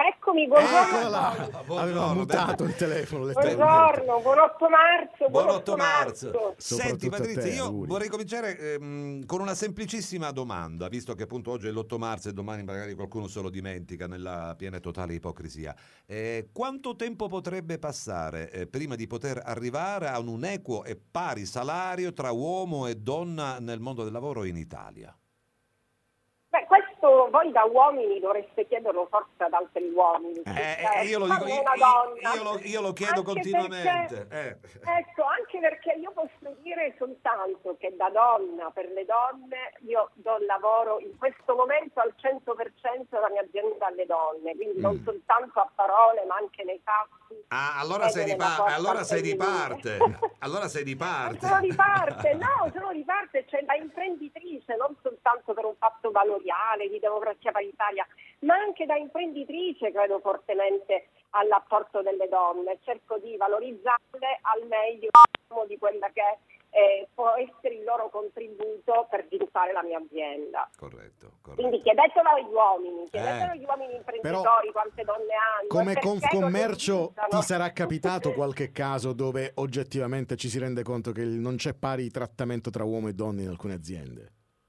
Eccomi, buongiorno. Aveva mutato il telefono. Buongiorno, buon 8 marzo. Buon 8 marzo. Senti Soprattutto a Patrizia, te, io auguri. vorrei cominciare con una semplicissima domanda, visto che appunto oggi è l'8 marzo e domani magari qualcuno se lo dimentica nella piena e totale ipocrisia. Quanto tempo potrebbe passare prima di poter arrivare a un equo e pari salario tra uomo e donna nel mondo del lavoro in Italia? Beh, questo voi da uomini dovreste chiederlo forse ad altri uomini. Io lo dico, una donna. io lo chiedo Anche continuamente. Ecco, anche perché io posso dire soltanto che da donna per le donne io do il lavoro in questo momento al 100% della mia azienda alle donne, quindi non soltanto a parole ma anche nei fatti. Allora sei di parte. Allora sei di parte. Sono di parte, cioè da imprenditrice, non soltanto per un fatto valoriale di democrazia paritaria, ma anche da imprenditrice credo fortemente all'apporto delle donne, cerco di valorizzarle al meglio di quella che può essere il loro contributo per sviluppare la mia azienda. Corretto. Quindi chiedetelo agli uomini imprenditori quante donne hanno. Come perché commercio ti sarà capitato qualche caso dove oggettivamente ci si rende conto che non c'è pari trattamento tra uomo e donna in alcune aziende?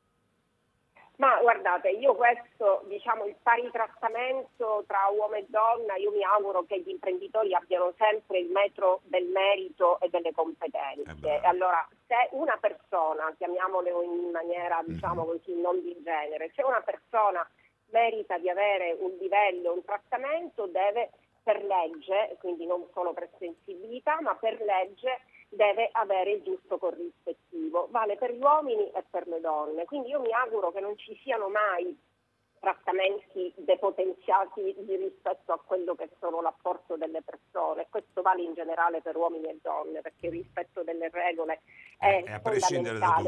Ma guardate, io questo, il pari trattamento tra uomo e donna, io mi auguro che gli imprenditori abbiano sempre il metro del merito e delle competenze. Allora, se una persona, chiamiamole in maniera, così, non di genere, se una persona merita di avere un livello, un trattamento, deve per legge, quindi non solo per sensibilità, ma per legge deve avere il giusto corrispettivo. Vale per gli uomini e per le donne. Quindi io mi auguro che non ci siano mai trattamenti depotenziati rispetto a quello che sono l'apporto delle persone. Questo vale in generale per uomini e donne, perché il rispetto delle regole è fondamentale.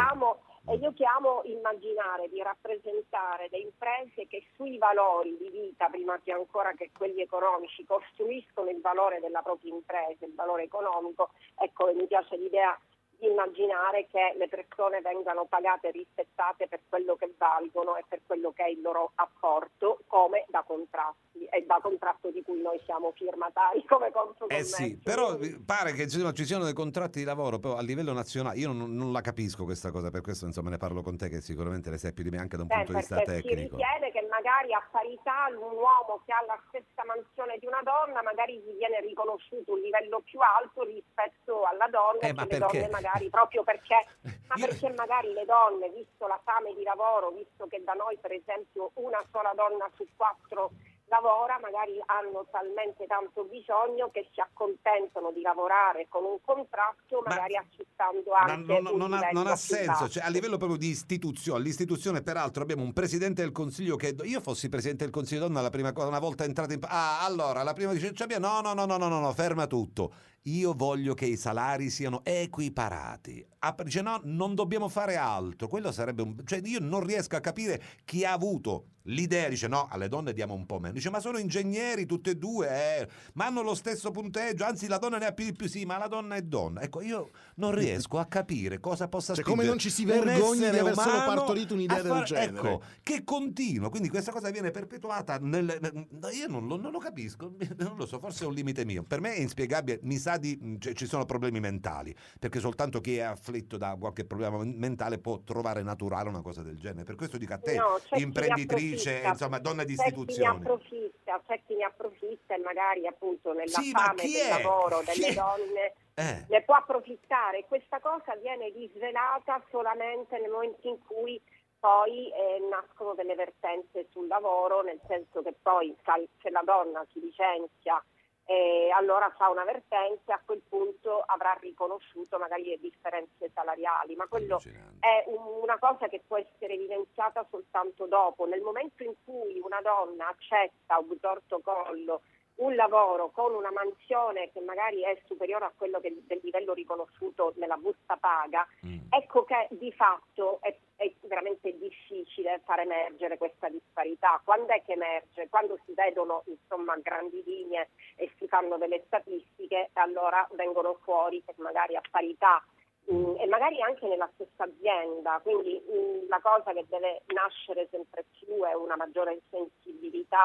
Io chiamo immaginare di rappresentare le imprese che sui valori di vita, prima che ancora che quelli economici, costruiscono il valore della propria impresa, il valore economico. Ecco, mi piace l'idea di immaginare che le persone vengano pagate e rispettate per quello che valgono e per quello che è il loro apporto, come da contratti, e da contratto di cui noi siamo firmatari come Confcommercio. Sì, però pare che ci siano dei contratti di lavoro però a livello nazionale. Io non la capisco questa cosa, per questo insomma ne parlo con te, che sicuramente le sai più di me anche da un punto di vista tecnico. Si ritiene che magari a parità un uomo che ha la stessa mansione di una donna magari gli viene riconosciuto un livello più alto rispetto alla donna, che ma le perché? donne magari proprio perché perché magari le donne, visto la fame di lavoro, visto che da noi per esempio una sola donna su 4 lavora, magari hanno talmente tanto bisogno che si accontentano di lavorare con un contratto, magari accettando anche non ha senso, cioè, a livello proprio di istituzione. L'istituzione, peraltro, abbiamo un presidente del consiglio che io fossi presidente del consiglio donna, la prima cosa, una volta entrata in allora la prima dice no, ferma tutto. Io voglio che i salari siano equiparati. Dice no, non dobbiamo fare altro. Quello sarebbe cioè io non riesco a capire chi ha avuto l'idea, dice no, alle donne diamo un po' meno. Dice ma sono ingegneri tutte e due, ma hanno lo stesso punteggio, anzi la donna ne ha più di più, sì, ma la donna è donna. Ecco, io non riesco a capire cosa possa spingere come non ci si vergogni di aver solo umano partorito un'idea del genere. Ecco, che continua, quindi questa cosa viene perpetuata io non lo capisco, non lo so, forse è un limite mio. Per me è inspiegabile, mi sa cioè, ci sono problemi mentali, perché soltanto chi è afflitto da qualche problema mentale può trovare naturale una cosa del genere. Per questo dico a te, imprenditrice, insomma, donna di istituzioni. C'è chi ne approfitta e magari appunto nella fame del lavoro delle donne ne può approfittare. Questa cosa viene disvelata solamente nel momento in cui poi nascono delle vertenze sul lavoro, nel senso che poi se la donna si licenzia allora fa una vertenza, a quel punto avrà riconosciuto magari le differenze salariali, ma quello è una cosa che può essere evidenziata soltanto dopo. Nel momento in cui una donna accetta obtorto collo un lavoro con una mansione che magari è superiore a quello del livello riconosciuto nella busta paga, ecco che di fatto è veramente difficile far emergere questa disparità. Quando è che emerge? Quando si vedono insomma grandi linee e si fanno delle statistiche, allora vengono fuori che magari a parità e magari anche nella stessa azienda, quindi la cosa che deve nascere sempre più è una maggiore sensibilità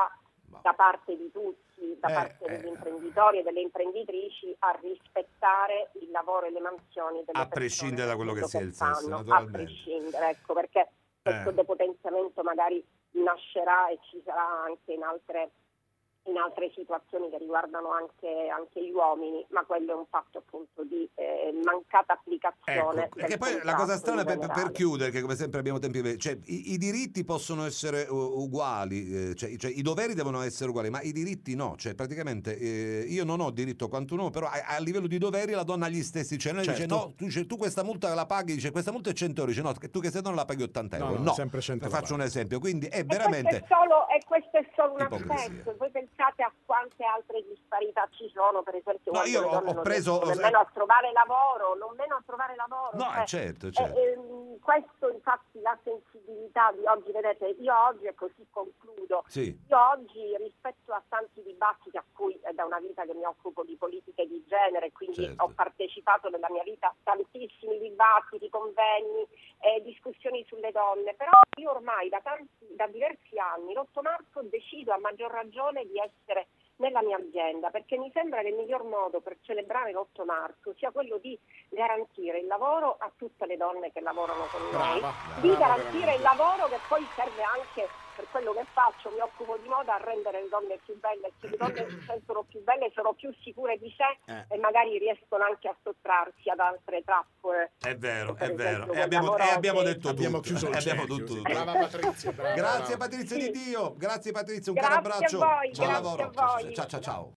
da parte di tutti, da parte degli imprenditori e delle imprenditrici, a rispettare il lavoro e le mansioni delle a persone, prescindere da quello che sia il sesso, fanno, naturalmente. a prescindere, ecco, perché questo depotenziamento magari nascerà e ci sarà anche in altre situazioni che riguardano anche gli uomini, ma quello è un fatto appunto di mancata applicazione. Ecco, che poi la cosa strana per chiudere, che come sempre abbiamo tempi, cioè i diritti possono essere uguali, cioè i doveri devono essere uguali, ma i diritti no, cioè praticamente io non ho diritto quanto un uomo, però a livello di doveri la donna ha gli stessi, cioè lei dice no, tu questa multa la paghi, dice questa multa è 100 euro, dice no, tu che sei donna la paghi 80 euro, no, sempre 100 faccio un esempio, quindi è E veramente questo è solo un ipocrisia. aspetto. Voi pensate a quante altre disparità ci sono, per esempio, No, io le donne ho non preso riescono nemmeno a trovare lavoro, no, cioè, certo. questo infatti la sensibilità di oggi, vedete, io oggi, e così concludo, Sì. io oggi rispetto a tanti dibattiti a cui è da una vita che mi occupo di politiche di genere, quindi Certo. ho partecipato nella mia vita a tantissimi dibattiti, convegni, discussioni sulle donne, però io ormai da diversi anni, l'8 marzo decido a maggior ragione di essere nella mia azienda, perché mi sembra che il miglior modo per celebrare l'8 marzo sia quello di garantire il lavoro a tutte le donne che lavorano con noi, di garantire il lavoro che poi serve anche per quello che faccio, mi occupo di moda, a rendere le donne più belle, se le donne si sentono più belle sono più sicure di sé e magari riescono anche a sottrarsi ad altre trappole. È vero, Per è vero. esempio, E abbiamo detto Abbiamo tutto. chiuso il Abbiamo cerchio, tutto. sì. Brava Patrizia, brava. Grazie Patrizia di Dio, grazie Patrizia, un Grazie caro abbraccio. a voi, Buon grazie lavoro. a voi. Ciao.